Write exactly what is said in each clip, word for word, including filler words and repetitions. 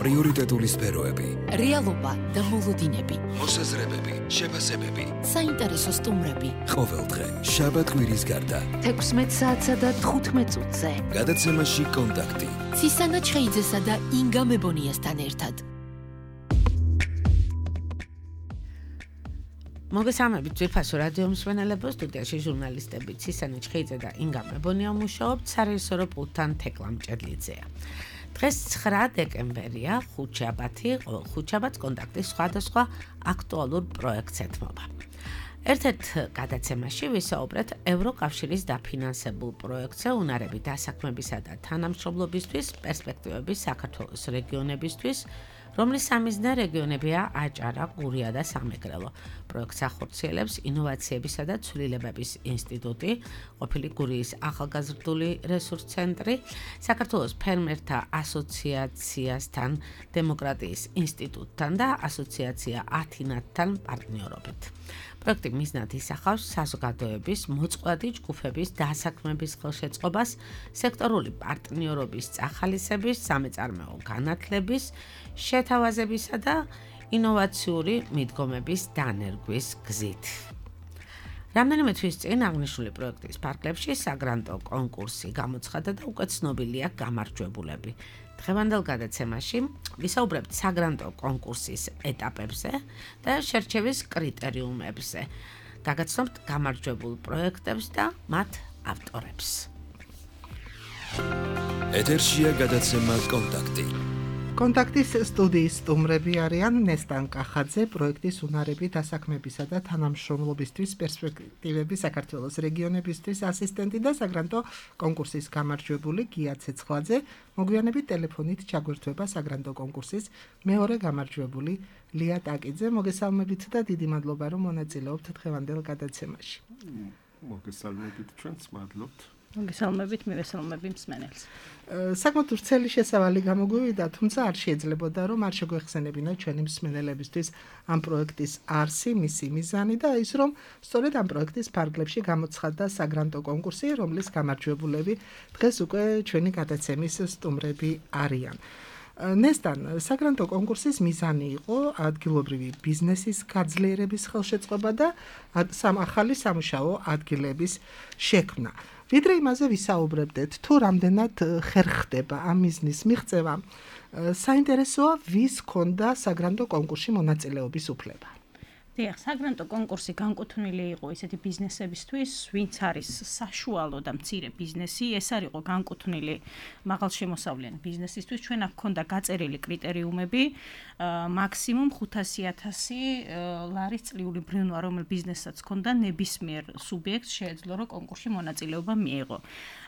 პრიორიტეტული სფეროები, რეალობა და მოლოდინები, მოსაზრებები, შეფასებები, საინტერესო სტუმრები. ყოველდღე შაბათ-კვირის გარდა თექვსმეტ საათსა და თხუთმეტ წუთზე. გადაცემაში კონტაქტი. ცისანა ჩხეიძესა და ინგა მებონიასთან ერთად. მოგესალმებით ძვირფასო რადიო მსმენელებო, სტუდიაში ჟურნალისტები ცისანა ჩხეიძე და ინგა მებონია მუშაობთ, სარეჟისორო პულტთან თეკლა მჭედლიძეა. დღეს ცხრა დეკემბერია, ხუთშაბათი, ხუთშაბათს კონტაქტის სხვადასხვა აქტუალურ პროექტს ეთმობა. ერთ-ერთ გადაცემაში ვისაუბრეთ ევროკავშირის დაფინანსებულ პროექტზე უნარები დასაქმებისა და თანამშრომლობისთვის, პერსპექტივები საქართველოს რეგიონებისთვის, რომლის სამიზნე რეგიონებია აჭარა, გურია და სამეგრელო. პროექტს ახორციელებს ინოვაციებისა და ცვლილებების ინსტიტუტი, ყოფილი გურიის ახალგაზრდული რესურს ცენტრი, საქართველოს ფერმერთა ასოციაციასთან, დემოკრატიის ინსტიტუტთან და ასოციაცია ათინათთან პარტნიორობით. პროექტი მიზნად ისახავს საზოგადოების, მოწყვლადი ჯგუფების დასაქმების ხელშეწყობას, სექტორული პარტნიორობის წახალისების, სამეწარმეო განათლების, შეთავაზებისა და ინოვაციური მიდგომების დანერგვის გზით. რამდენიმე თვის წინ აღნიშნული პროექტის ფარგლებში საგრანტო კონკურსი გამოცხადა და უკვე ცნობილია გამარჯვებულები. დღევანდელ გადაცემაში ვისაუბრებთ საგრანტო კონკურსის ეტაპებზე და შერჩევის კრიტერიუმებზე. გაგაცნობთ გამარჯვებულ პროექტებს და მათ ავტორებს. ეთერშია გადაცემა კონტაქტი. კონტაქტის სტუდიის სტუმრები არიან ნესტან კახაძე, პროექტის უნარები დასაქმებისა და თანამშრომლობისთვის, პერსპექტივები საქართველოს რეგიონებისთვის ასისტენტი და საგრანტო კონკურსის გამარჯვებული გია ცეცხლაძე. მოგვიანებით ტელეფონით ჩაგვერთვება საგრანტო კონკურსის მეორე გამარჯვებული ლია ტაკიძე. მოგესალმებით და დიდი მადლობა, რომ მონაწილეობთ დღევანდელ გადაცემაში. მოგესალმებით, ჩვენც მადლობთ. მოგესალმებით, მივესალმები მსმენელს. საკმაოდ ვრცელი შესავალი გამოგვივიდა, თუმცა არ შეიძლებოდა რომ არ შეგვეხსენებინა ჩვენი მსმენელებისთვის ამ პროექტის არსი, მისი მიზანი და ის რომ სწორედ ამ პროექტის ფარგლებში გამოცხადდა საგრანტო კონკურსი, რომლის გამარჯვებულები დღეს უკვე ჩვენი გადაცემის სტუმრები არიან. ნესტან, საგრანტო კონკურსის მიზანი იყო ადგილობრივი ბიზნესის გაძლიერების ხელშეწყობა და ახალი სამუშაო ადგილების შექმნა. ვიდრე იმაზე ვისაუბრებდეთ, თუ რამდენად ხერხდება ამ მიზნის მიღწევა, საინტერესოა ვის ქონდა საგრანტო კონკურსში მონაწილეობის უფლება. დიახ, საგრანტო კონკურსი განკუთვნილი იყო ისეთი ბიზნესებისთვის, ვინც არის საშუალო და მცირე ბიზნესი, ეს არ იყო განკუთვნილი მაღალშემოსავლიანი ბიზნესისთვის. ჩვენ აქ ქონდა გაწერილი კრიტერიუმები, მაქსიმუმ ხუთასი ათასი ლარის წლიური ბრუნვა, რომელ ბიზნესსაც ქონდა ნებისმიერ სუბიექტს შეეძლო, რომ კონკურსში მონაწილეობა მიიღო.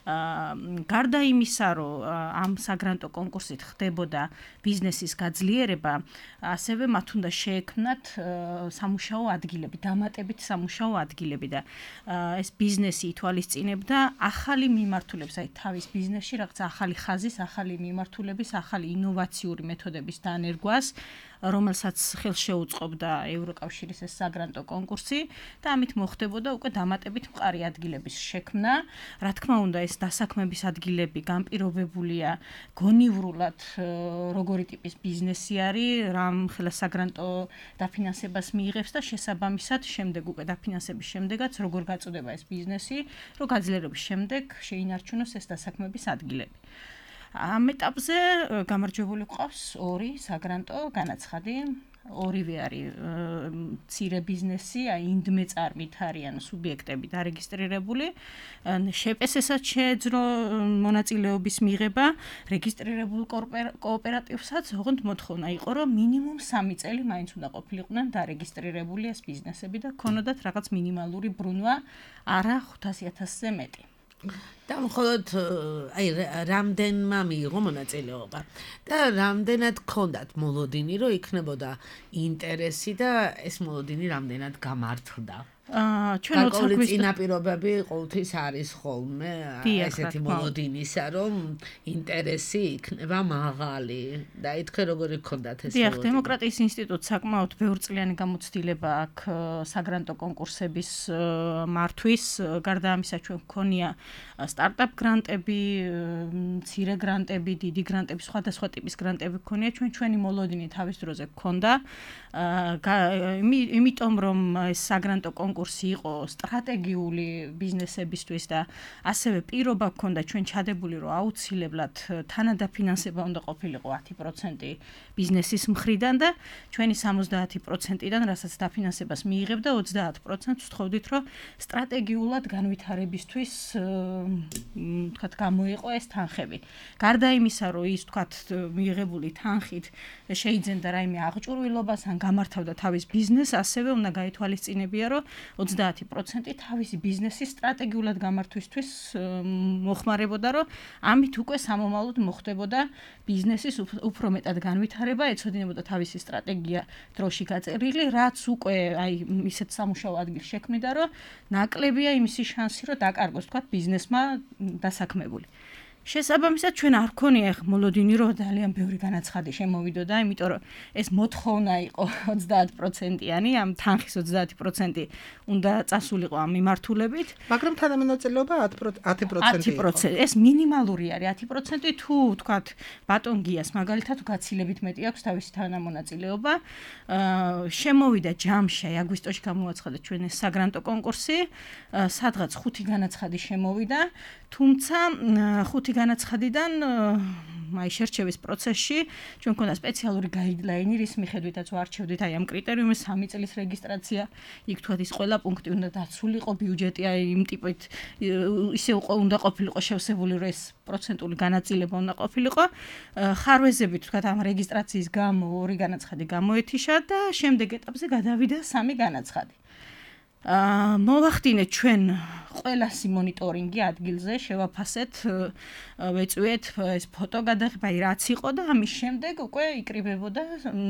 გარდა იმისა, რომ ამ საგრანტო კონკურსით ხდებოდა ბიზნესის გაძლიერება, ასევე მათ უნდა შეექმნათ სამუშაო ადგილები, დამატებით სამუშაო ადგილები და ეს ბიზნესი ითვალისწინებდა ახალი მიმართულების, აი თავის ბიზნესში რაღაც ახალი ხაზის, ახალი მიმართულების, ახალი ინოვაციური მეთოდების დანერგვას, რომელსაც ხელს შეუწყობდა ევროკავშირის ეს საგრანტო კონკურსი და ამით მოხდებოდა უკვე დამატებით მყარი ადგილების შექმნა. რა თქმა უნდა, ეს დასაქმების ადგილები განპირობებულია გონივრულად როგორი ტიპის ბიზნესი არის, რამ ხელა საგრანტო დაფინანსებას მიიღებს და შესაბამისად შემდეგ უკვე დაფინანსების შემდეგაც როგორ გაწოდება ეს ბიზნესი, რომ გაძლიერების შემდეგ შეინარჩუნოს ეს დასაქმების ადგილები. ამ ეტაპზე გამარჯვებული ყავს ორი საგრანტო განაცხადი. ორივე არის მცირე ბიზნესი, აი ინდმე წარმით არიან სუბიექტები დარეგისტრირებული. შეპესესაც შეეძლო მონაწილეობის მიღება, რეგისტრირებულ კოოპერატივსაც ოღონდ მოთხოვნა იყო, რომ მინიმუმ სამი წელი მაინც უნდა ყოფილიყვნენ დარეგისტრირებული ეს ბიზნესები და ქონოდათ რაღაც მინიმალური ბრუნვა, არა ხუთასი ათასზე მეტი. და მხოლოდ აი რამდენმა მიიღო მონაწილეობა და რამდენად ქონდათ მოლოდინი, რომ იქნებოდა ინტერესი და ეს მოლოდინი რამდენად გამართლდა. ჩვენ ოცაკვის წინაპირობები ყოველთვის არის ხოლმე ესეთი მოლოდინისა, რომ ინტერესი იქნება მაღალი და ითქე როგორი გქონდათ ეს. დიახ, დემოკრატიის ინსტიტუტს საკმაოდ ბევრწლიანი გამოცდილება აქვს საგრანტო კონკურსების მართვის. გარდა ამისა, ჩვენ გვქონია სტარტაპ გრანტები, მცირე გრანტები, დიდი გრანტები, სხვადასხვა ტიპის გრანტები გქონია, ჩვენ ჩვენი მოლოდინი თავის დროზე გქონდა. იმიტომ რომ ეს საგრანტო კონკურსი იყო სტრატეგიული ბიზნესებისთვის და ასევე პირობა გქონდა ჩვენ ჩადებული რომ აუცილებლად თანადაფინანსება უნდა ყოფილიყო ათი პროცენტი ბიზნესის მხრიდან და ჩვენი სამოცდაათი პროცენტიდან რასაც დაფინანსებას მიიღებდა ოცდაათ პროცენტს ვთხოვდით რომ სტრატეგიულად განვითარებისთვის თქვათ გამოიყო ეს თანხები. გარდა იმისა რომ ის თქვათ მიიღებული თანხით შეიძენდა რაიმე აღჭურვილობას ან გამართავდა თავის ბიზნესს, ასევე უნდა გაითვალისწინებია, რომ ოცდაათი პროცენტი თავისი ბიზნესის სტრატეგიულად გამართვისთვის მოხმარებოდა, რომ ამით უკვე სამომავლოდ მოხდებოდა ბიზნესის უფრო მეტად განვითარება, ეცოდინებოდა თავისი სტრატეგია დროში გაწერილი, რაც უკვე აი ისეთ სამუშაო ადგილს შექმნიდა, რომ ნაკლებია იმისი შანსი, რომ დაკარგოს თქვათ ბიზნესმა დასაქმებული. შესაბამისად ჩვენ არ გქონია ხ მოლოდინი რომ ძალიან ბევრი განაცხადი შემოვიდოდა, იმიტომ რომ ეს მოთხოვნა იყო ოცდაათ პროცენტიანი, ამ თანხის ოცდაათი პროცენტი უნდა წასულიყო ამ მიმართულებით, მაგრამ თანამონაწილეობა ათი პროცენტი იყო. ეს მინიმალური არის ათი პროცენტი, თუ თქვათ ბატონ გიას მაგალითად გაცილებით მეტი აქვს თავისი თანამონაწილეობა. შემოვიდა ჯამში აგვისტოში გამოაცხადა ჩვენ ეს საგრანტო კონკურსი, სადღაც ხუთი განაცხადი შემოვიდა, თუმცა ხუთი განაცხადიდან აი შერჩევის პროცესში ჩვენ მქონდა სპეციალური გაიდლაინი, რის მიხედვითაც ვარჩევდით აი ამ კრიტერიუმის სამი წლის რეგისტრაცია, იქ თქვათ ის ყველა პუნქტი უნდა დაცულიყო, ბიუჯეტი აი იმ ტიპით ისე უნდა ყოფილიყო შევსებული, რომ ეს პროცენტული განაწილება უნდა ყოფილიყო. ხარვეზებით თქვათ ამ რეგისტრაციის გამო ორი განაცხადი გამოეთიშა და შემდეგ ეტაპზე გადავიდა სამი განაცხადი. მოვახდინეთ ჩვენ ყველასი მონიტორინგი ადგილზე, შევაფასეთ, ვეწვიეთ ეს ფოტო გადაღება, აი რაც იყო და ამის შემდეგ უკვე იკრიბებოდა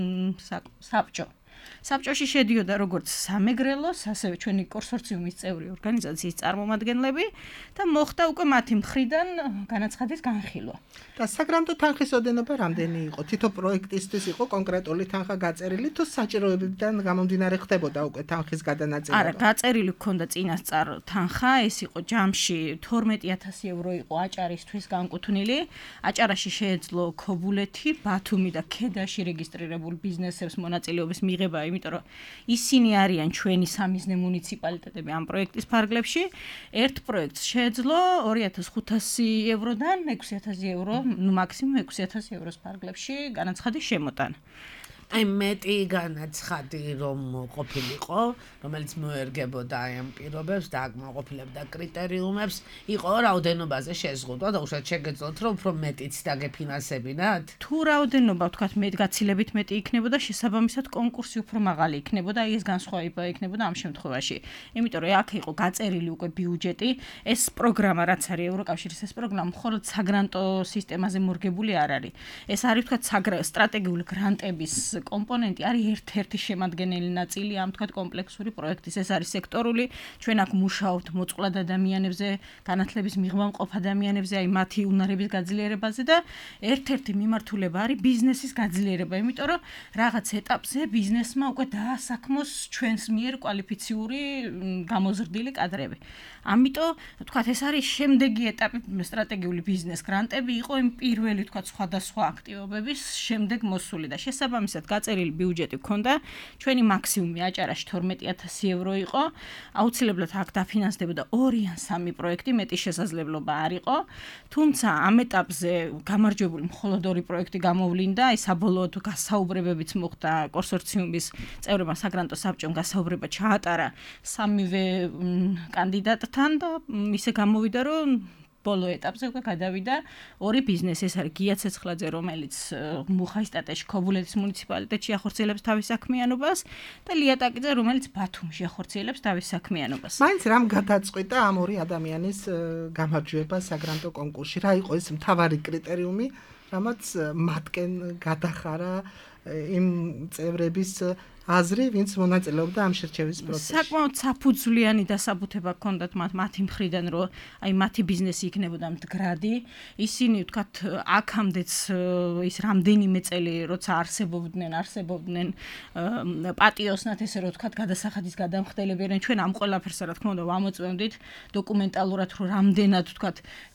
საბჭო. საბჭოში შედიოდა როგორც სამეგრელოს, ასევე ჩვენი კონსორციუმის წევრი ორგანიზაციის წარმომადგენლები და მოხდა უკვე მათი მხრიდან განაცხადის განხილვა. და საგრანტო თანხის ოდენობა რამდენი იყო? თითო პროექტისთვის იყო კონკრეტული თანხა გაწერილი, თუ საჭიროებებიდან გამომდინარე ხდებოდა უკვე თანხის გადანაწილება? არა, გაწერილი გქონდა წინასწარ თანხა, ეს იყო ჯამში თორმეტი ათასი ევრო იყო აჭარისთვის განკუთვნილი. აჭარაში შეეძლო ქობულეთი, ბათუმი და ქედაში რეგისტრირებულ ბიზნესებს მონაწილეობის მიღება, იმიტომ რომ ისინი არიან ჩვენი სამიზნე მუნიციპალიტეტები ამ პროექტის ფარგლებში. ერთ პროექტს შეეძლო ორი ათას ხუთასი ევროდან ექვსი ათასი евро, ну მაქსიმუმ ექვსი ათასი ევროს ფარგლებში განაცხადის შემოტანა. აი მეტი განაცხადი რომ ყოფილიყო, რომელიც მოერგებოდა აი ამ პირობებს და აკმაყოფილებდა კრიტერიუმებს, იყო რაოდენობაზე შეზღუდვა და უშუალოდ შეგეძლოთ რომ უფრო მეტიც დაგეფინანსებინათ? თუ რაოდენობა ვთქვათ მეტ გაცილებით მეტი იქნებოდა, შესაბამისად კონკურსი უფრო მაღალი იქნებოდა, აი ეს განსხვავება იქნებოდა ამ შემთხვევაში. იმიტომ რომ აქ იყო გაწერილი უკვე ბიუჯეტი, ეს პროგრამა რაც არის ევროკავშირის ეს პროგრამა მხოლოდ საგრანტო სისტემაზე მორგებული არ არის. ეს არის ვთქვათ სტრატეგიული გრანტების კომპონენტი არის ერთ-ერთი შემადგენელი ნაწილი ამ თქვათ კომპლექსური პროექტის. ეს არის სექტორული, ჩვენ აქ მუშაობთ მოწყვლად ადამიანებზე, განათლების მიღმამყოფ ადამიანებზე, აი მათი უნარების გაძლიერებაზე და ერთ-ერთი მიმართულება არის ბიზნესის გაძლიერება, იმიტომ რომ რაღაც ეტაპზე ბიზნესმა უკვე დაასაქმოს ჩვენს მიერ კვალიფიციური გამოზრდილი კადრები. ამიტომ თქვათ ეს არის შემდეგი ეტაპი სტრატეგიული ბიზნეს გრანტები იყო იმ პირველი თქვათ სხვადასხვა აქტივობების შემდეგ მოსული და შესაბამისად გაწერილი ბიუჯეტი გქონდა, ჩვენი მაქსიმუმი აჭარაში თორმეტი ათასი ევრო იყო, აუცილებლად აქ დაფინანსდებოდა ორი ან სამი პროექტი, მეტი შესაძლებლობა არ იყო, თუმცა ამ ეტაპზე გამარჯვებული მხოლოდ ორი პროექტი გამოვლინდა, აი საბოლოოდ გასაუბრებებიც მოხდა კონსორციუმის წევრებმა, საგრანტო საბჭომ გასაუბრება ჩაატარა სამივე კანდიდატთან და ისე გამოვიდა, რომ ბოლო ეტაპზე უკვე გადავიდა ორი ბიზნესი, ეს არის გია ცეცხლაძე, რომელიც მუხაისტატეში ქობულეთის მუნიციპალიტეტში ახორციელებს თავის საქმიანობას და ლია ტაკიძე, რომელიც ბათუმში ახორციელებს თავის საქმიანობას. მაინც რამ გადაწყვიტა ამ ორი ადამიანის გამარჯვება საგრანტო კონკურსში? რა იყო ეს მთავარი კრიტერიუმი, რამაც მათკენ გადახარა იმ წევრების აზრი, ვინც მონაწილეობდა ამ შერჩევის პროცესში. საკმაოდ საფუძვლიანი დასაბუთება ჰქონდათ მათ მათი მხრიდან, რომ აი მათი ბიზნესი იქნებოდა მდგრადი. ისინი ვთქვათ, აქამდეც ის რამდენიმე წელი როცა არსებობდნენ, არსებობდნენ პატიოსნად ესე რომ ვთქვათ, გადასახადის გადამხდელებიან. ჩვენ ამ ყველაფერს რა თქმა უნდა ვამოწმევდით დოკუმენტალურად, რომ რამდენად ვთქვათ,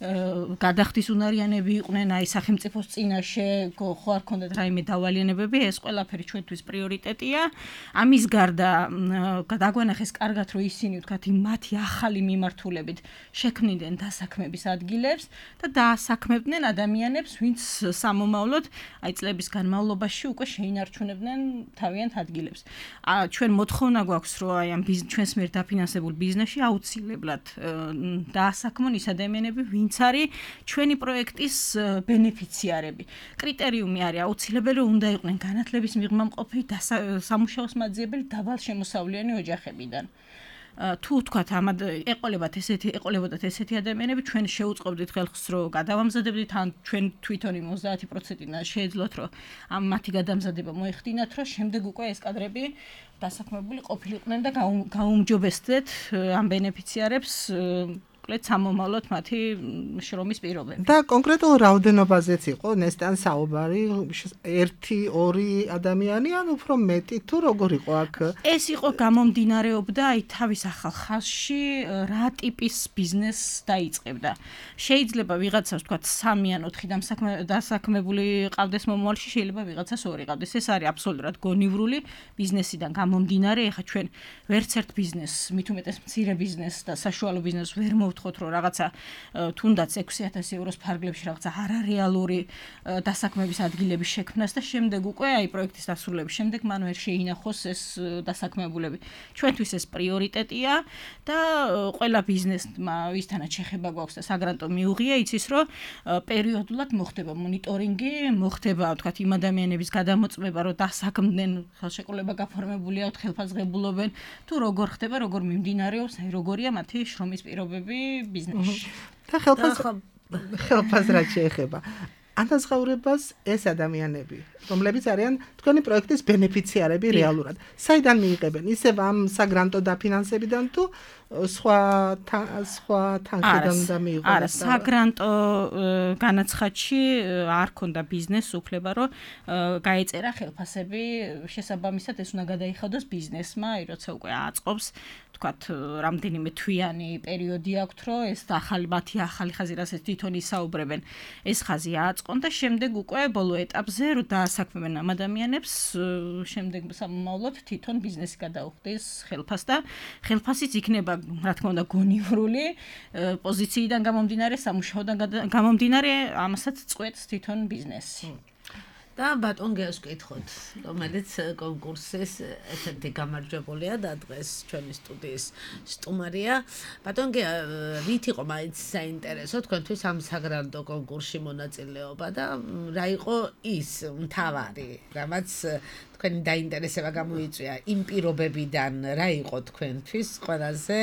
გადახდის უნარიანები იყვნენ აი სახელმწიფოს წინაშე, ხო არ ქონდათ რაიმე დავალიანებები, ეს ყველაფერი ჩვენთვის პრიორიტეტია. ამის გარდა დაგვანახეს კარგად, რომ ისინი ვთქვათ, მათი ახალი მიმართულებით შექმნიდნენ დასაქმების ადგილებს და დაასაქმებდნენ ადამიანებს, ვინც სამომავლოდ აი წლების განმავლობაში უკვე შეინარჩუნებდნენ თავიანთ ადგილებს. ჩვენ მოთხოვნა გვაქვს, რომ აი ამ ჩვენს მიერ დაფინანსებულ ბიზნესში აუცილებლად დაასაქმონ ის ადამიანები, ვინც არის ჩვენი პროექტის ბენეფიციარები. კრიტერიუმი არის აუცილებელი, რომ უნდა იყვნენ განათლების მიღმა მყოფი და სამუშაოს მაძიებელი დაბალ შემოსავლიანი ოჯახებიდან. თუ ვთქვათ, ამად ეყოლებათ ესეთი ეყოლებოდათ ესეთი ადამიანები, ჩვენ შევუწყობდით ხალხს, რომ გადავამზადებდით, ან ჩვენ თვითონ ოცდაათი პროცენტიდან შეეძლოთ, რომ ამ მათი გადამზადება მოეხდინათ, რომ შემდეგ უკვე ეს კადრები დასაქმებული ყოფილიყვნენ და გაუმჯობესდეთ ამ ბენეფიციარებს კლეთ სამომავლოდ მათი შრომის პირობები. და კონკრეტულ რაოდენობაზეც იყო ნესტან საუბარი, ერთი, ორი ადამიანი ან უფრო მეტი თუ როგორ იყო აქ? ეს იყო გამომდინარეობდა აი თავის ახალ ხაზში რა ტიპის ბიზნესს დაიწყებდა. შეიძლება ვიღაცას ვთქვათ სამი ან ოთხი დასაქმებული ყავდეს მომავალში, შეიძლება ვიღაცას ორი ყავდეს. ეს არის აბსოლუტურად გონივრული ბიზნესიდან გამომდინარე. ეხლა ჩვენ ვერც ერთ ბიზნესს, მით უმეტეს მცირე ბიზნესს და საშუალო ბიზნესს ვერ ვთქვათ, რომ რაღაცა თუნდაც ექვსი ათასი ევროს ფარგლებში რაღაცა არარეალური დასაქმების ადგილების შექმნას და შემდეგ უკვე აი პროექტის დასრულების შემდეგ მან ვერ შეინახოს ეს დასაქმებულები. ჩვენთვის ეს პრიორიტეტია და ყველა ბიზნესმა ვისთანაც შეხება გვაქვს და საგრანტო მიუღია, იცის, რომ პერიოდულად მოხდება მონიტორინგი, მოხდება ვთქვათ იმ ადამიანების გადამოწმება, რომ დასაქმდნენ, ხელშეკრულება გაფორმებული აქვს, ხელფასღებულობენ, თუ როგორ ხდება, როგორ მიმდინარეობს, აი როგორია მათი შრომის პირობები ბიზნესში. და ხელფას ხელფას რაც შეეხება ანაზღაურებას ეს ადამიანები, რომლებიც არიან თქვენი პროექტის ბენეფიციარები რეალურად. საიდან მიიღებენ? ისევ ამ საგრანტო დაფინანსებიდან თუ სხვა სხვა თანხიდან და მიიღონ? არა, საგრანტო განაცხადში არ ქონდა ბიზნესს უფლება, რომ გაეწერა ხელფასები, შესაბამისად ეს უნდა გადაიხადოს ბიზნესმა, აი როცა უკვე აწყობს ვთქვათ, რამდენიმე თვიანი პერიოდი აქვთ, რომ ეს ახალი მათი ახალი ხაზი, რასაც თვითონ ისაუბრებენ, ეს ხაზი აწყონ და შემდეგ უკვე ბოლო ეტაპზე რომ დაასაქმებენ ამ ადამიანებს, შემდეგ სამომავლოდ თვითონ ბიზნესი გადაუხდის ხელფასს და ხელფასიც იქნება, რა თქმა უნდა, გონივრული პოზიციიდან გამომდინარე, სამუშაოდან გამომდინარე, ამასაც წყვეტს თვითონ ბიზნესი. და ბატონ გეოს კითხოთ, რომელიც კონკურსის ერთ-ერთი გამარჯვებულია და დღეს ჩვენი სტუდიის სტუმარია. ბატონ გეო, რით იყო მაინც საინტერესო თქვენთვის ამ საგრანტო კონკურსში მონაწილეობა და რა იყო ის მთავარი, რამაც თქვენი დაინტერესება გამოიწვია იმ პირობებიდან, რა იყო თქვენთვის ყველაზე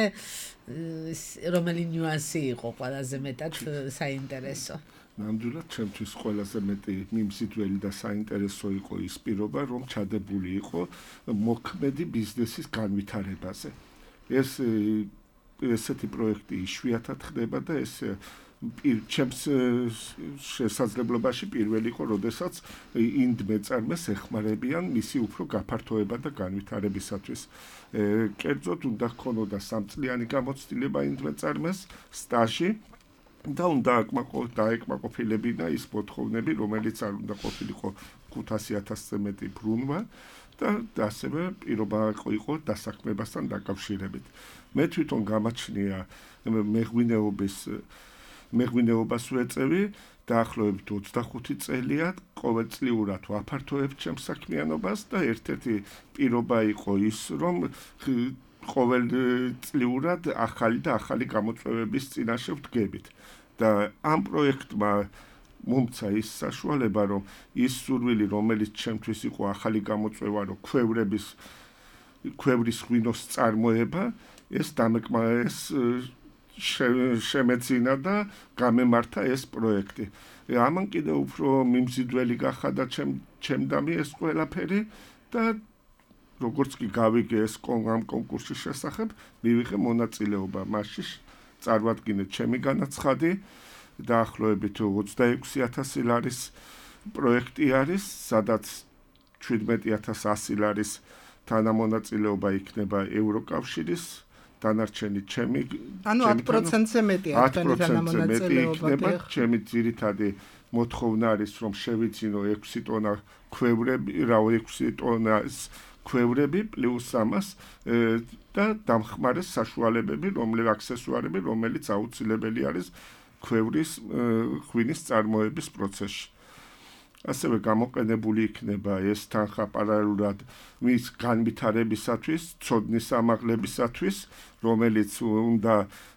რომელი ნიუანსი იყო ყველაზე მეტად საინტერესო? ნამდვილად ჩემთვის ყველაზე მეტი მიმზიდველი და საინტერესო იყო ის პირობა, რომ ჩადებული იყო მოქმედი ბიზნესის განვითარებაზე. ეს ესეთი პროექტი იშვიათად ხდება და ეს ჩემს შესაძლებლობაში პირველი იყო, როდესაც ინდ მეწარმეს ეხმარებიან მისი უფრო გაფართოება და განვითარებისათვის. კერძოდ უნდა ჰქონოდა სამწლიანი გამოცდილება ინდ მეწარმეს სტაჟი და უნდა დაეკმაყოფილებინა ის მოთხოვნები, რომელიც არ უნდა ყოფილიყო ხუთასი ათასზე მეტი ბრუნვა და ასევე პირობა იყო დასაქმებასთან დაკავშირებით. მე თვითონ გამაჩნია მეღვინეობის მეღვინეობას ვეწევი დაახლოებით ოცდახუთი წელია, ყოველწლიურად ვაფართოებ ჩემს საქმიანობას და ერთ-ერთი პირობა იყო ის, რომ ყოველწლიურად ახალი და ახალი გამოწვევების წინაშე ვდგებით. და ამ პროექტმა მომცა ის საშუალება, რომ ის სურვილი, რომელიც ჩემთვის იყო ახალი გამოწვევა, რომ ქვევრების ქვევრის ღვინოს წარმოება, ეს დამეკმა ეს შემეცინა და გამემართა ეს პროექტი. ამან კიდევ უფრო მიმზიდველი გახადა ჩემ ჩემდამი ეს ყველაფერი და როგორც კი გავიგე ეს ამ კონკურსის შესახებ, მივიღე მონაწილეობა მასში. წარვადგინე ჩემი განაცხადი, დაახლოებით ოცდაექვსი ათასი ლარის პროექტი არის, სადაც შვიდმეტი ათას ასი ლარის თანამონაწილეობა იქნება ევროკავშირის, დანარჩენი ჩემი, ანუ ათი პროცენტზე მეტია თქვენი თანამონაწილეობა იქნება, ჩემი ძირითადი მოთხოვნა არის, რომ შევიძინო ექვსი ტონა ქვევრები, რა ექვსი ტონას ქვევრები პლუს ამას და დამხმარე საშუალებები, რომლები აქსესუარები, რომელიც აუცილებელი არის ქვევრის ღვინის წარმოების პროცესში. ასევე გამოყენებული იქნება ეს თანხა პარალელურად მის განვითარებისათვის, ცოდნის ამაღლებისათვის, რომელიც უნდა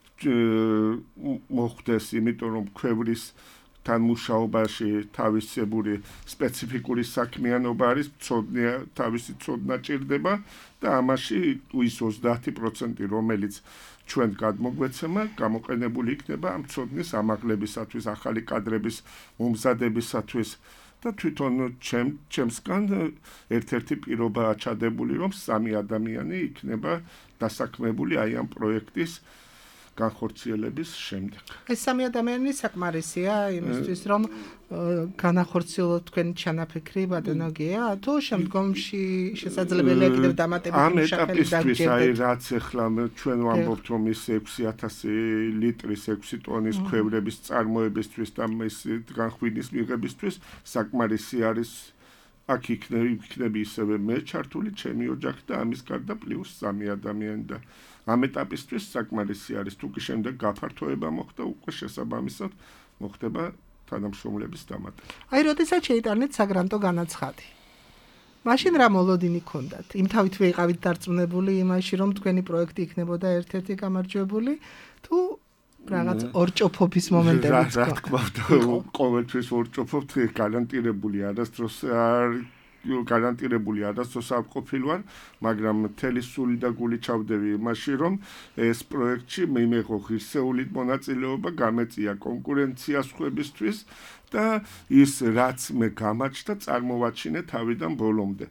მოხდეს, იმიტომ რომ ქვევრის თან მუშაობაში თავისებური სპეციფიკური საქმიანობა არის, ცოდნია, თავისი ცოდნა ჭირდება და ამაში ის ოცდაათი პროცენტი, რომელიც ჩვენ გადმოგვეცემა, გამოყენებული იქნება ამ ცოდნის ამაღლებისათვის, ახალი კადრების მომზადებისათვის და თვითონ ჩემ ჩემსგან ერთ-ერთი პირობაა ჩადებული, რომ სამი ადამიანი იქნება დასაქმებული აი ამ პროექტის განხორციელების შემდეგ. ეს სამი ადამიანი საკმარისია იმისთვის, რომ განახორციელოთ თქვენი ჩანაფიქრი ბატონოგია, თუ შემდგომში შესაძლებელია კიდევ დამატებითი სახელი დაგჭირდეთ. აი რაც ახლა ჩვენ ვამბობთ, რომ ის ექვსი ათასი ლიტრის ექვსი ტონის ქვევრების წარმოებისთვის და მის განხვინის მიღებისთვის საკმარისი არის. აქ იქნება ისევე მე ჩართული, ჩემი ოჯახი და ამის გარდა პლუს სამი ადამიანი და ამ ეტაპისთვის საკმარისი არის. თუ კი შემდეგ გაფართოება მოხდა, უკვე შესაბამისად მოხდება თანამშრომლების დამატება. აი, როდესაც შეიტანეთ საგრანტო განაცხადი. მაშინ რა მოლოდინი გქონდათ? იმ თავით ვიყავით დარწმუნებული იმაში, რომ თქვენი პროექტი იქნებოდა ერთ-ერთი გამარჯვებული, თუ რაღაც ორჭოფობის მომენტებიც რა თქმა უნდა, ყოველთვის ორჭოფობთ, გარანტირებული არასდროს არ გარანტირებული არასდროს არ ყოფილვარ, მაგრამ მთელი სული და გული ჩავდები იმაში, რომ ეს პროექტში მიმეღო ღირსეული მონაწილეობა, გამეწია კონკურენცია სხვებისთვის და ის რაც მე გამაჩნდა, წარმოვაჩინე თავიდან ბოლომდე.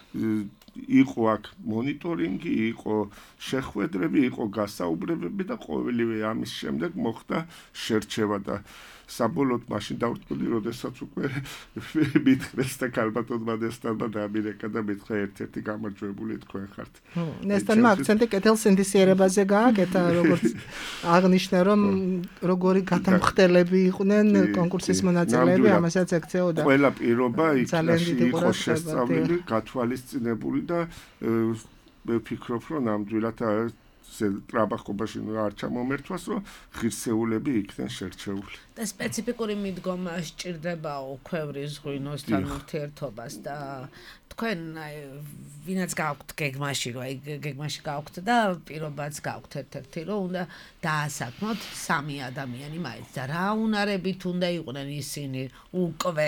იყო აქ მონიტორინგი, იყო შეხვედრები, იყო გასაუბრებები და ყოველივე ამის შემდეგ მოხდა შერჩევა და საბოლოოდ მაშინ დავრწმუნდი, როდესაც უკვე მითხრეს და ქალბატონმა ნესტანმა დაამირეკა და მითხრა ერთ-ერთი გამარჯვებული თქვენ ხართ. ნესტანმა აქცენტი კეთილსინდისიერებაზე გააკეთა, როგორც აღნიშნა, რომ როგორი გადამხდელები იყვნენ კონკურსის მონაწილეები, ამასაც ექცეოდა. ყველა პირობა იქნაში იყო შესწავლილი, გათვალისწინებული და მე ვფიქრობ, რომ ნამდვილად ტრაბახობაში არ ჩამომერთვას, რომ ღირსეულები იქნენ შერჩეული. და სპეციფიკური მიდგომა სჭირდებაო ქვევრის ღვინოსთან ურთიერთობას და თქვენ ვინაც გაქვთ გეგმაში, რომ აი გეგმაში გაქვთ და პირობაც გაქვთ ერთ-ერთი, რომ უნდა დაასაქმოთ სამი ადამიანი მაინც და რა უნარებით უნდა იყვნენ ისინი უკვე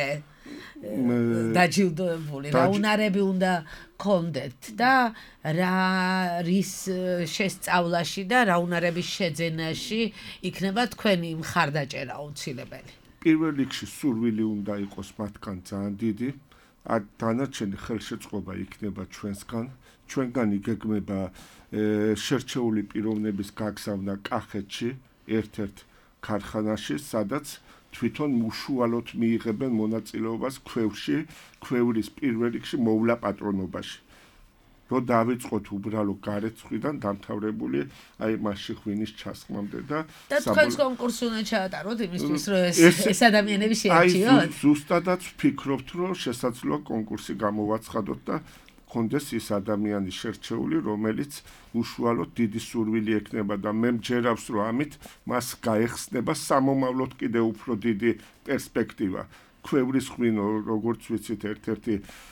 დაჯილდოებული, რა უნარები უნდა გქონდეთ და რა რის შესწავლაში და რა უნარების შეძენაში იქნება თქვენი მხარდაჭერა აუცილებელი. პირველ რიგში სურვილი უნდა იყოს მათგან ძალიან დიდი, დანარჩენი ხელშეწყობა იქნება ჩვენსგან, ჩვენგან იგეგმება შერჩეული პიროვნების გაგზავნა კახეთში, ერთ-ერთ ქარხანაში, სადაც თვითონ უშუალოდ მიიღებენ მონაწილეობას ქვევრში, ქვევრის პირველ რიგში მოვლა პატრონობაში. რომ დავიწყოთ უბრალო გარეთ ხვიდან დამთავრებული აი მასში ღვინის ჩასხმამდე და და თქვენს კონკურსს უნდა ჩაატაროთ იმისთვის, რომ ეს ადამიანები შეარჩიოთ? აი ზუსტადაც ვფიქრობთ, რომ შესაძლოა კონკურსი გამოვაცხადოთ და კონდეს ის ადამიანი შერჩეული, რომელიც უშუალოდ დიდი სურვილი ექნება და მე მჯერავს, რომ ამით მას გაეხსნება სამომავლოდ კიდევ უფრო დიდი პერსპექტივა. ქვევრის ღვინო, როგორც ვიცით, ერთ-ერთი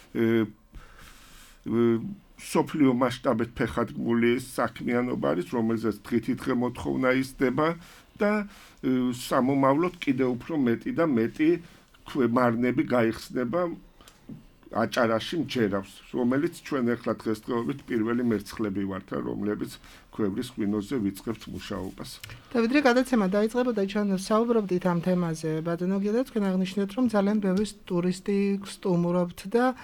სოფლიო მასშტაბით ფეხადგმული საქმიანობა არის, რომელზეც დღითიდღე მოთხოვნა იზრდება და სამომავლოდ კიდევ უფრო მეტი და მეტი მარნები გაიხსნება აჭარაში მჯერავს, რომელიც ჩვენ ახლა დღესდღეობით პირველი მერცხლები ვართ, რომლებიც ქვევრის ღვინოზე ვიწყებთ მუშაობას. და ვიდრე გადაცემა დაიწყებოდა, ჩვენ საუბრობდით ამ თემაზე, ბატონო გია და თქვენ აღნიშნეთ, რომ ძალიან ბევრი ტურისტი გსტუმრობთ და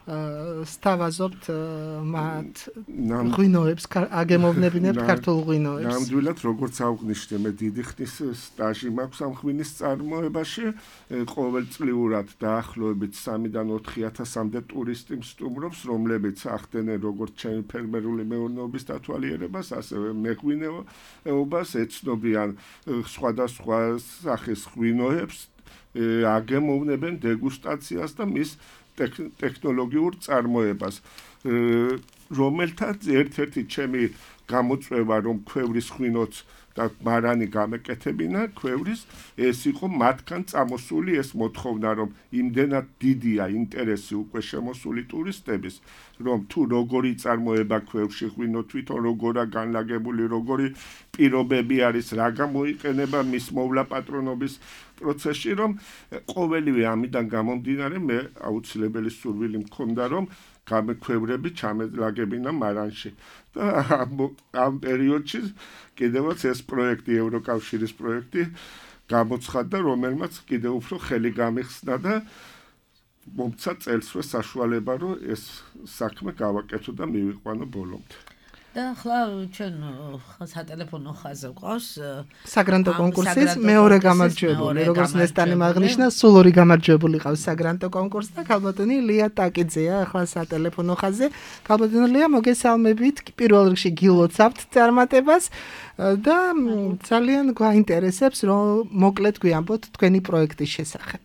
სთავაზობთ მათ ღვინოებს აგემოვნებინებთ ქართულ ღვინოებს. ნამდვილად როგორც აღვნიშნე, მე დიდი ხნის სტაჟი მაქვს ამ ღვინის წარმოებაში, ყოველწლიურად დაახლოებით სამიდან ოთხი ათასამდე ტურისტი მსტუმრობს, რომლებიც ახდენენ როგორც ჩემი ფერმერული მეურნეობის დათვალიერებას, ასევე მეღვინეობას, ეცნობიან სხვადასხვა სახის ღვინოებს, აგემოვნებენ დეგუსტაციას და მის ტექნოლოგიურ წარმოებას, რომელთაც ერთ-ერთი ჩემი გამოწვევა, რომ ქვევრის ღვინოც და მარანი გამეკეთებინა ქვევრის, ეს იყო მათგან წამოსული ეს მოთხოვნა, რომ იმდენად დიდია ინტერესი უკვე შემოსული ტურისტების, რომ თუ როგორი წარმოება ქვევში ღვინო თვითონ როგორა განლაგებული, როგორი პირობები არის, რა გამოიყენება მის მოვლა პატრონობის პროცესში, რომ ყოველივე ამიდან გამომდინარე მე აუცილებელი სურვილი მქონდა, რომ გამექვევრები ჩამეძლაგებინა მარანში. და ამ პერიოდში კიდევაც ეს პროექტი, ევროკავშირის პროექტი გამოცხადდა, რომელმაც კიდევ უფრო ხელი გამიხსნა და მომცა წელსვე საშუალება, რომ ეს საქმე გავაკეთო და მივიყვანო ბოლომდე. და ახლა ჩვენ სატელეფონო ხაზზე გვყავს საგრანტო კონკურსის მეორე გამარჯვებული, როგორც ნესტანემ აღნიშნა, სულ ორი გამარჯვებული ყავს საგრანტო კონკურსს და ქალბატონი ლია ტაკიძეა ახლა სატელეფონო ხაზზე. ქალბატონი ლია, მოგესალმებით, პირველ რიგში გილოცავთ წარმატებას და ძალიან გვაინტერესებს, რომ მოკლედ გვიამბოთ თქვენი პროექტის შესახებ.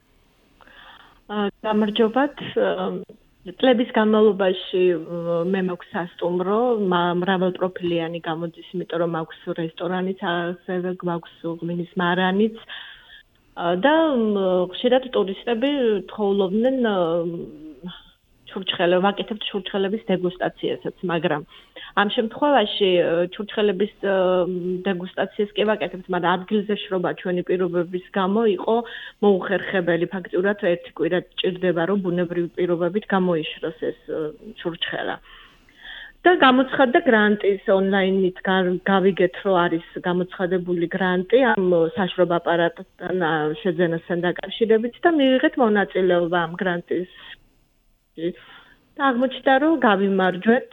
გამარჯობათ. წლების განმავლობაში მე მაქვს სასტუმრო, მრავალპროფილიანი გამოდის, იმიტომ რომ მაქვს რესტორანიც, ასევე გვაქვს ღვინის მარანიც და ხშირად ტურისტები თხოვლობდნენ ჩურჩხელებს, ვაკეთებთ ჩურჩხელების დეგუსტაციასაც, მაგრამ ამ შემთხვევაში ჩურჩხელების დეგუსტაციას კი ვაკეთებთ, მაგრამ ადგილზე შრობა ჩვენი პირობების გამო იყო მოუხერხებელი. ფაქტიურად ერთი კვირა ჭირდება, რომ ბუნებრივი პირობებით გამოიშროს ეს ჩურჩხელა. და გამოცხადდა გრანტის ონლაინით გავიგეთ, რომ არის გამოცხადებული გრანტი ამ საშრობ აპარატთან შეძენასთან დაკავშირებით და მივიღეთ მონაწილეობა ამ გრანტის. და აღმოჩნდა, რომ გავიმარჯვეთ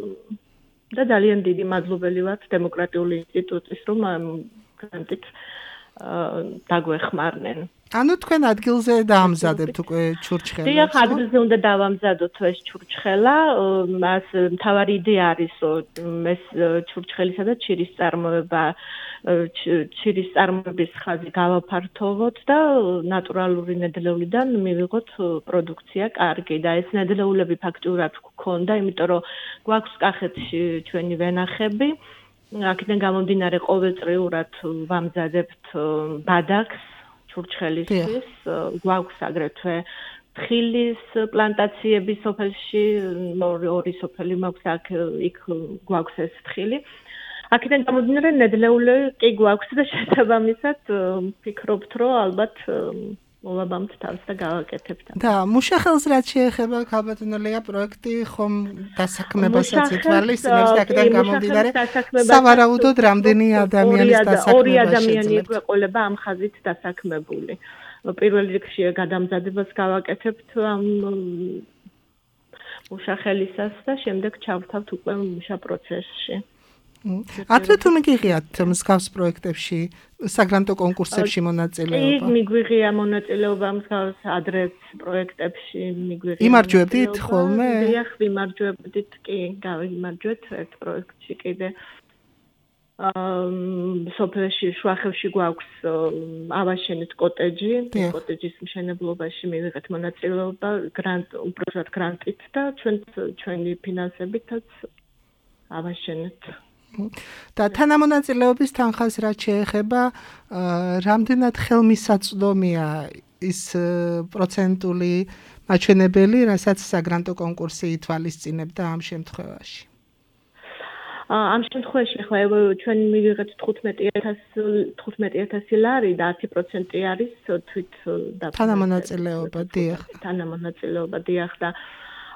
და ძალიან დიდი მადლობელი ვართ დემოკრატიული ინსტიტუტის, რომ ამ გრანტით დაგვეხმარნენ. ანუ თქვენ ადგილზე დაამზადებთ უკვე ჩურჩხელას? დიახ, ადგილზე უნდა დავამზადოთ ეს ჩურჩხელა. მას მთავარი იდეა არის, რომ ეს ჩურჩხელისა და ჩირის წარმოება, ჩირის წარმოების ხაზი გავაფართოვოთ და ნატურალური ნედლეულიდან მივიღოთ პროდუქცია კარგი და ეს ნედლეულები ფაქტიურად გვქონდა, იმიტომ რომ გვაქვს კახეთში ჩვენი ვენახები. აქედან გამომდინარე ყოველწლიურად ვამზადებთ ბადაკს ჩურჩხელისთვის, გვაქვს აგრეთვე თხილის პლანტაციები სოფელში, ორი სოფელი მაქვს აქ, იქ გვაქვს ეს თხილი. აქედან გამომდინარე ნედლეულები კი გვაქვს და შესაბამისად ვფიქრობთ, რომ ალბათ მოვაბამთ თავს და გავაკეთებთ. და მუშახელს რაც შეეხება ქალბატონო ლია პროექტი ხომ დასაქმებასაც ითვალისწინებს და აქედან გამომდინარე სავარაუდოდ რამდენი ადამიანის დასაქმება ორი ადამიანი ეყოლება ამ ხაზით დასაქმებული. პირველ რიგში გადამზადებას გავაკეთებთ ამ მუშახელისას და შემდეგ ჩავთავთ უკვე მუშა პროცესში. ადრე თუ მიგიღიათ მსგავს პროექტებში, საგრანტო კონკურსებში მონაწილეობა? კი, მიგვიღია მონაწილეობა მსგავს ადრეც პროექტებში მიგვიღია. იმარჯვებდით ხოლმე? დიახ, ვიმარჯვებდით, კი, გავიმარჯვეთ ერთ პროექტში კიდე. აა სოფელში შუახევში გვაქვს ავაშენეთ კოტეჯი, კოტეჯის მშენებლობაში მივიღეთ მონაწილეობა გრანტ, უბრალოდ გრანტით და ჩვენ ჩვენი ფინანსებითაც ავაშენეთ. და თანამონაწილეობის თანხას რაც შეეხება, რამდენად ხელმისაწვდომია ის პროცენტული მაჩვენებელი, რასაც საგრანტო კონკურსი ითვალისწინებდა ამ შემთხვევაში? ამ შემთხვევაში ხო ჩვენ მივიღეთ თხუთმეტი ათასი ლარი და ათი პროცენტი არის თვით თანამონაწილეობა, დიახ. თანამონაწილეობა, დიახ და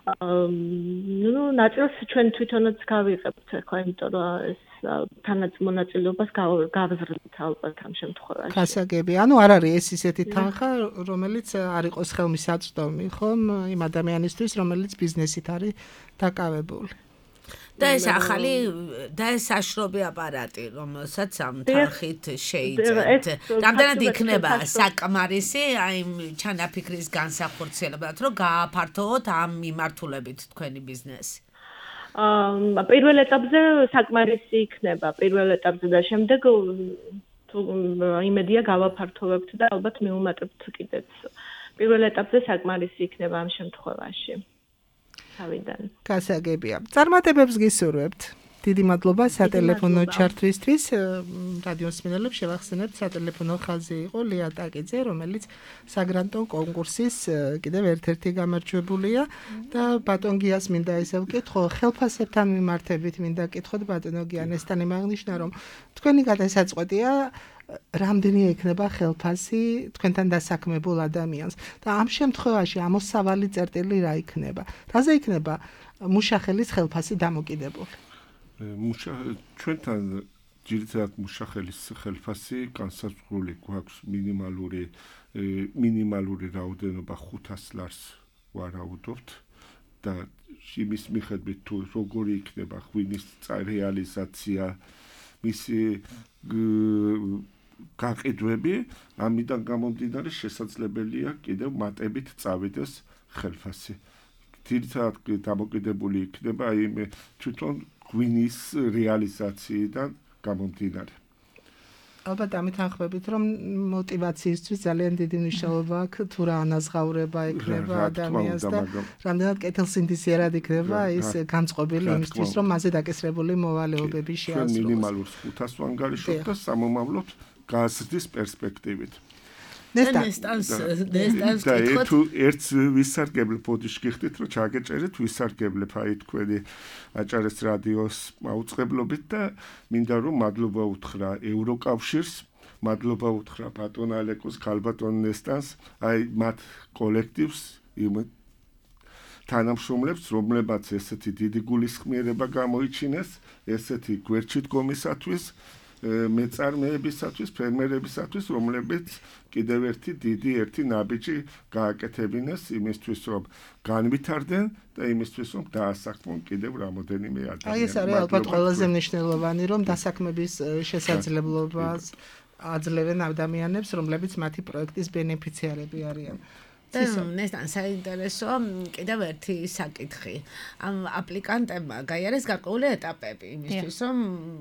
ნუ ნაწილს ჩვენ თვითონაც გავიღებთ ახლა, იმიტომ რომ ეს თანაც მონაწილეობას გავაზრდით ალბათ ამ შემთხვევაში. გასაგები, ანუ არ არის ეს ისეთი თანხა, რომელიც არ იყოს ხელმისაწვდომი, ხომ, იმ ადამიანისთვის, რომელიც ბიზნესით არის დაკავებული. და ეს ახალი და ეს საშრობი აპარატი, რომელსაც ამ თანხით შეიძენთ. რამდენად იქნება საკმარისი აი ჩანაფიქრის განსახორციელებლად, რომ გააფართოვოთ ამ მიმართულებით თქვენი ბიზნესი? აა პირველ ეტაპზე საკმარისი იქნება, პირველ ეტაპზე და შემდეგ თუ იმედია გავაფართოვებთ და ალბათ მივუმატებთ კიდეც. პირველ ეტაპზე საკმარისი იქნება ამ შემთხვევაში. თავიდან. გასაგებია. წარმატებებს გისურვებთ. დიდი მადლობა სატელეფონო ჩართვისთვის. რადიოს მსმენელებს შევახსენებთ, სატელეფონო ხაზი იყო ლია ტაკიძე, რომელიც საგრანტო კონკურსის კიდევ ერთ-ერთი გამარჯვებულია და ბატონ გიას მინდა ისევ ვკითხო, ხელფასებთან მიმართებით მინდა ვკითხოთ ბატონო გია, ნესტანი მაგნიშნა, რომ თქვენი გადასაწყვეტია რამდენი ექნება ხელფასი თქვენთან დასაქმებულ ადამიანს და ამ შემთხვევაში ამოსავალი წერტილი რა იქნება? რაზე იქნება მუშახელის ხელფასი დამოკიდებული? მუშა ჩვენთან ძირითადად მუშახელის ხელფასი განსაზღვრული გვაქვს მინიმალური მინიმალური რაოდენობა ხუთას ლარს ვარაუდობთ და იმის მიხედვით თუ როგორი იქნება ღვინის რეალიზაცია მისი გაყიდვები, ამიდან გამომდინარე შესაძლებელია კიდევ მატებით წავიდეს ხელფასი. ძირითადად დამოკიდებული იქნება იმ თვითონ ღვინის რეალიზაციიდან გამომდინარე. ალბათ ამით ანხმებით, რომ мотиваციისთვის ძალიან დიდი მნიშვნელობა აქვს თუ რა ანაზღაურება ექნება ადამიანს და რამდენად კეთილსინდისიერად იქნება ის განწყობილი იმისთვის, რომ მასზე დაკისრებული მოვალეობები შეასრულოს. ჩვენ მინიმალურ ხუთას ვანგარიშობთ და სამომავლოდ გაზრდის პერსპექტივით. ნესტანს ნესტანს კითხოთ თუ ერთ ვისარგებლებ ბოდიში გიხდით რომ ჩაგეჭერეთ ვისარგებლებ აი თქვენი აჭარის რადიოს მაუწყებლობით და მინდა რომ მადლობა უთხრა ევროკავშირს, მადლობა უთხრა ბატონ ალეკოს, ქალბატონ ნესტანს, აი მათ კოლექტივს იმ თანამშრომლებს, რომლებაც ესეთი დიდი გულისხმიერება გამოიჩინეს, ესეთი გვერდში დგომისათვის მეწარმეებისათვის, ფერმერებისათვის, რომლებიც კიდევ ერთი დიდი ერთი ნაბიჯი გააკეთებინეს იმისთვის, რომ განვითარდნენ და იმისთვის, რომ დაასაქმონ კიდევ რამოდენიმე ადამიანი. აი ეს არის ალბათ ყველაზე მნიშვნელოვანი, რომ დასაქმების შესაძლებლობას აძლევენ ადამიანებს, რომლებიც მათი პროექტის ბენეფიციარები არიან. ნესტან საინტერესო კიდევ ერთი საკითხი. ამ აპლიკანტებმა გაიარეს გარკვეული ეტაპები იმისთვის, რომ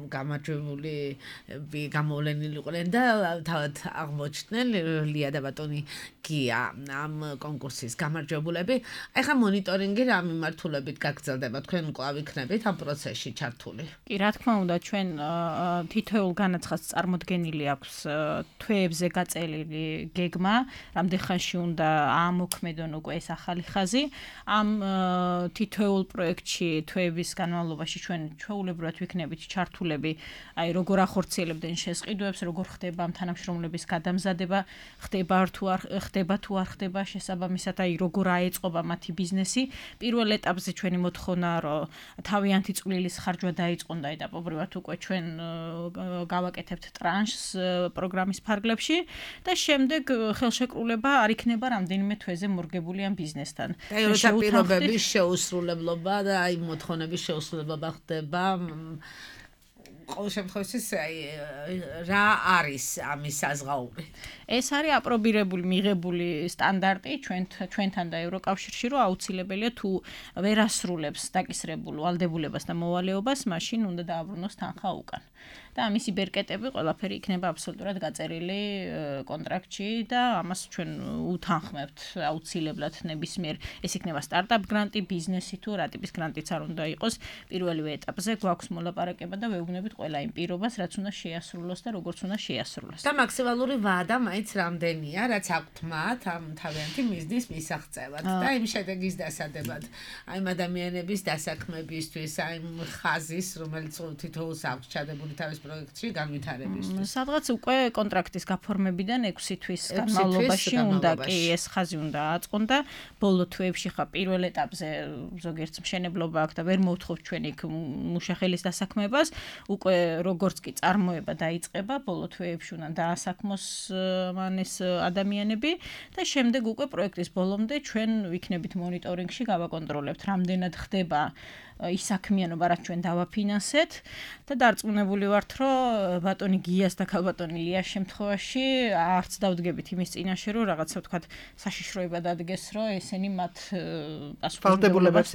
გამარჯვებულები გამოვლენილიყვნენ და თავად აღმოჩნდნენ ლია და ბატონი გია ამ კონკურსის გამარჯვებულები. ახლა მონიტორინგი რა მიმართულებით გაგრძელდება? თქვენ კვლავ იქნებით ამ პროცესში ჩართული? კი, რა თქმა უნდა, ჩვენ თითოეულ განაცხადს წარმოდგენილი აქვს თვეებზე გაწელილი გეგმა, რამდენ ხანში უნდა ამოქმედონ უკვე ეს ახალი ხაზი. ამ თითოეულ პროექტში თვეების განმავლობაში ჩვენ ჩვეულებრივად ვიქნებით ჩართულები, აი როგორ ახორციელებდნენ შესყიდვებს, როგორ ხდება ამ თანამშრომლების გადამზადება, ხდება თუ არ ხდება თუ არ ხდება შესაბამისად, აი როგორ აეწყობა მათი ბიზნესი. პირველ ეტაპზე ჩვენი მოთხოვნა, რომ თავიანთი წვლილის ხარჯვა დაიწყონ და ეტაპობრივად უკვე ჩვენ გავაკეთებთ ტრანშს პროგრამის ფარგლებში და შემდეგ ხელშეკრულება არ იქნება რამდენიმე თვეზე მორგებული ამ ბიზნესთან. აი როცა პირობების შეუსრულებლობა და აი მოთხოვნების შეუსრულებლობა ხდება ყოველ შემთხვევაში აი რა არის ამის საზღაური? ეს არის აპრობირებული მიღებული სტანდარტი ჩვენ ჩვენთან და ევროკავშირში, რომ აუცილებელია თუ ვერ ასრულებს დაკისრებულ ვალდებულებას და მოვალეობას, მაშინ უნდა დააბრუნოს თანხა უკან. და ამისი ბერკეტები ყველაფერი იქნება აბსოლუტურად გაწერილი კონტრაქტში და ამას ჩვენ უთანხმებთ აუცილებლად ნებისმიერ ეს იქნება სტარტაპ გრანტი, ბიზნესი თუ რა ტიპის გრანტიც არ უნდა იყოს პირველივე ეტაპზე გვაქვს მოლაპარაკება და ვეუბნებით ყველა იმ პირობას, რაც უნდა შეასრულოს და როგორც უნდა შეასრულოს. და მაქსიმალური ვადა მაინც რამდენია, რაც აქვთ მათ ამ თავიანთი მიზნის მისაღწევად და იმ შედეგის დასადებად. აი ამ ადამიანების დასაქმებისთვის, აი ამ ხაზის, რომელიც თითოეულს აქვს ჩადებული თავის პროექტში განვითარებისთვის. სადღაც უკვე კონტრაქტის გაფორმებიდან ექვსი თვის განმავლობაში უნდა კი ეს ხაზი უნდა აწყონ და ბოლო თვეებში ხა პირველ ეტაპზე ზოგიერთ მშენებლობა აქვს და ვერ მოვთხოვთ ჩვენ იქ მუშახელის დასაქმებას, უკვე როგორც კი წარმოება დაიწყება, ბოლო თვეებში უნდა დაასაქმოს მან ეს ადამიანები და შემდეგ უკვე პროექტის ბოლომდე ჩვენ ვიქნებით მონიტორინგში, გავაკონტროლებთ, რამდენად ხდება ის საქმიანობა, რაც ჩვენ დავაფინანსეთ და დარწმუნებული ვართ, რომ ბატონი გიას და ქალბატონი ლიას შემთხვევაში არც დავდგებით იმის წინაშე, რომ რაღაცა ვთქვათ საშიშროება დადგეს, რომ ესენი მათ პასუხისმგებლობებს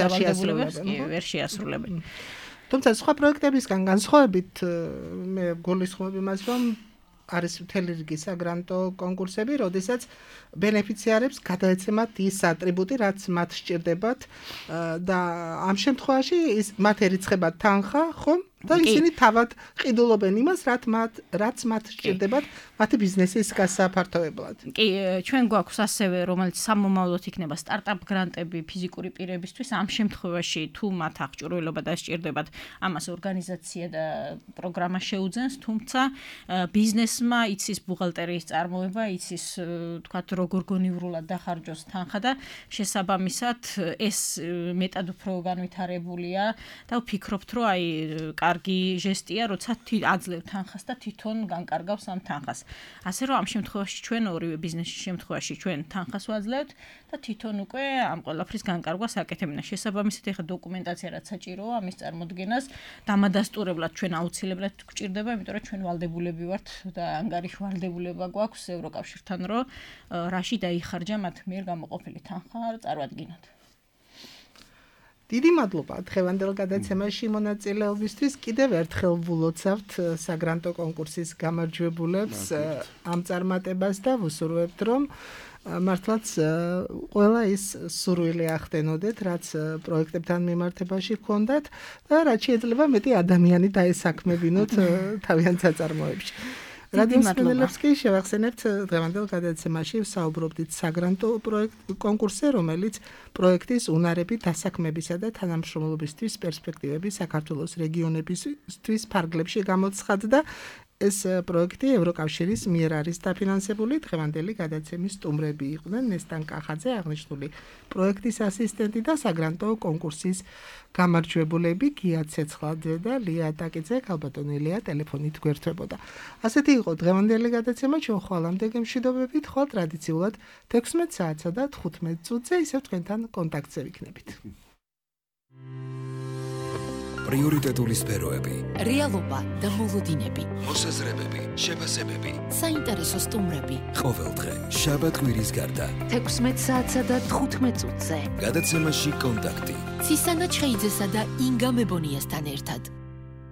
ვერ შეასრულებენ. თუმცა სხვა პროექტებისგან განსხვავებით მე გულისხმობ იმას, რომ არის მთელი რიგი საგრანტო კონკურსები, როდესაც ბენეფიციარებს გადაეცემათ ის ატრიბუტი, რაც მათ სჭირდებათ და ამ შემთხვევაში ის მათ ერიცხებათ თანხა, ხომ? და ისინი თავად ყიდულობენ იმას, რაც მათ რაც მათ სჭირდებათ მათი ბიზნესის გასაფართოებლად. კი, ჩვენ გვაქვს ასევე, რომელიც სამომავლოდ იქნება სტარტაპ გრანტები ფიზიკური პირებისთვის, ამ შემთხვევაში თუ მათ აღჭურვილობა დასჭირდებათ, ამას ორგანიზაცია და პროგრამა შეუძენს, თუმცა ბიზნესმა იცის ბუღალტერიის წარმოება, იცის თქვათ როგორ გონივრულად დახარჯოს თანხა და შესაბამისად ეს მეტად უფრო განვითარებულია და ვფიქრობთ, რომ აი კარგი ჟესტია, როცა აძლევ თანხას და თვითონ განკარგავს ამ თანხას. ასე რომ ამ შემთხვევაში ჩვენ ორივე ბიზნესის შემთხვევაში ჩვენ თანხას ვაძლევთ და თვითონ უკვე ამ ყველაფრის განკარგვას აკეთებინა. შესაბამისად ეხა დოკუმენტაცია რაც საჭიროა ამის წარმოდგენას დამადასტურებლად ჩვენ აუცილებლად გვჭირდება, იმიტომ რომ ჩვენ ვალდებულები ვართ და ანგარიში ვალდებულება გვაქვს ევროკავშირთან, რომ რაში დაიხარჯა მათ მიერ გამოყოფილი თანხა წარმოადგინოთ. დიდი მადლობა დღევანდელ გადაცემაში მონაწილეობისთვის. კიდევ ერთხელ ვულოცავთ საგრანტო კონკურსის გამარჯვებულებს ამ წარმატებას და ვუსურვებთ, რომ მართლაც ყველა ის სურვილი ახდენოდეთ, რაც პროექტებთან მიმართებაში ჰქონდათ და რაც შეიძლება მეტი ადამიანი დაესაქმებინოთ თავიანთ საწარმოებში. რადიო სპეციალისტი შევახსენებთ დღევანდელ გადაცემაში ვსაუბრობდით საგრანტო პროექტ კონკურსზე, რომელიც პროექტის უნარები დასაქმებისა და თანამშრომლობისთვის პერსპექტივები საქართველოს რეგიონებისთვის ფარგლებში გამოცხადდა. ეს პროექტი ევროკავშირის მიერ არის დაფინანსებული. დღევანდელი გადაცემის სტუმრები იყვნენ ნესტან კახაძე, აღნიშნული პროექტის ასისტენტი და საგრანტო კონკურსის გამარჯვებულები გია ცეცხლაძე და ლია ტაკიძე, ქალბატონი ლია ტელეფონით გვერდებოდა. ასეთი იყო დღევანდელი გადაცემა, ჩვენ ხვალამდე გემშვიდობებით, ხვალ ტრადიციულად თექვსმეტ საათსა და თხუთმეტ წუთზე ისევ თქვენთან კონტაქტზე ვიქნებით. პრიორიტეტული სფეროები, რეალობა და მოლოდინები, მოსაზრებები, შეფასებები, საინტერესო სტუმრები. ყოველდღე შაბათ კვირის გარდა თექვსმეტ საათსა და თხუთმეტ წუთზე. გადაცემაში კონტაქტი. ცისანა ჩხეიძესა და ინგა მებონიასთან ერთად.